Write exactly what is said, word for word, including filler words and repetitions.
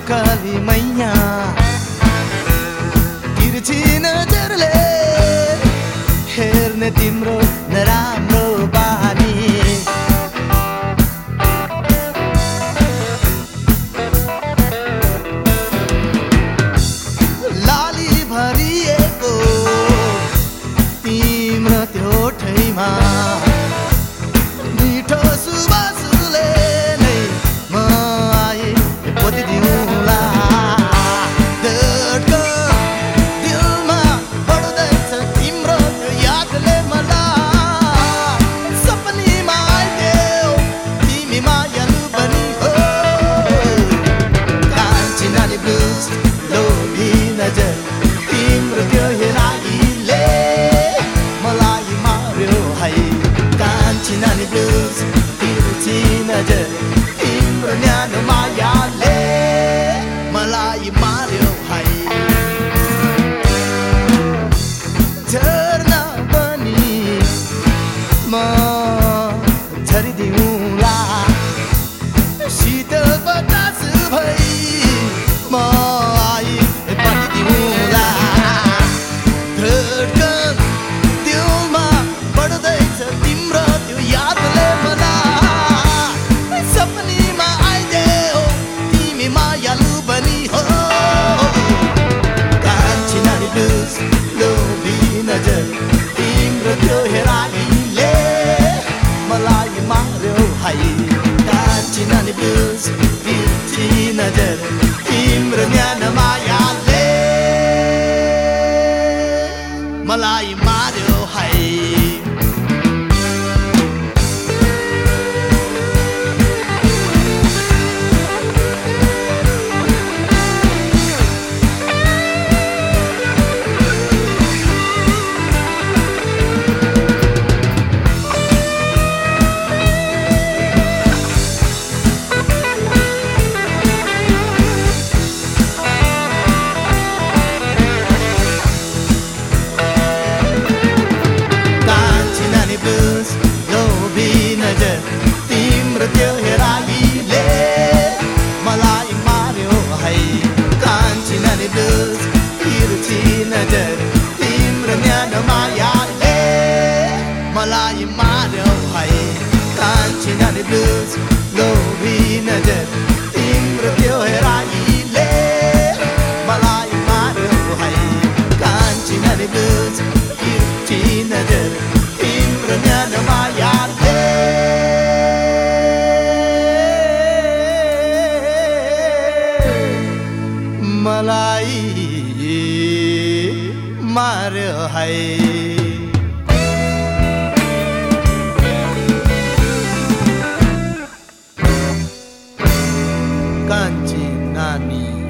काली मैया तिर्छी नजरले हेर्ने तिम्रो नराम्रो बानी लाली भरिएको तिम्रो त्यो ठैमा मिठो सुबासुले नै म आए पोतिदिउँला दिलमा बढ्दैछ तिम्रो त्यो यादले मलाई सपनीमा आइदेऊ तिमी मायालु बनी हो कान्छी नानी ब्लुज लोभी नजर तिम्रो त्यो हेराइले मलाई मार्यो है कान्छी नानी ब्लुज तिर्छी नजर तिम्रो न्यानो मायाले मलाई मार्यो है झर्ना पनि म झरिदिउँला शीतल बतास भई म आई पाइदिउँला धड्कन दिलमा बढ्दैछ तिम्रो त्यो यादले मलाई सपनीमा आइदेऊ तिमी मायालु बनी हो कान्छी नानी ब्लुज लोभी नजर तिम्रो त्यो हेराइले मलाई मार्यो है कान्छी नानी ब्लुज तिर्छी नजर तिम्रो न्यानो मायाले मलाई मार्यो है ब्लुज लोभी नजर तिम्रो त्यो हेराइले मलाई मार्यो है कान्छी नानी ब्लुज तिर्छी नजर तिम्रो न्यानो मायाले मलाई मार्यो है कान्छी नानी ब्लुज लोभी नजर तिम्रो त्यो हेराइले मलाई मार्यो है कान्छी नानी ब्लुज तिर्छी नजर तिम्रो न्यानो मायाले मलाई मार्यो है कान्छी नानी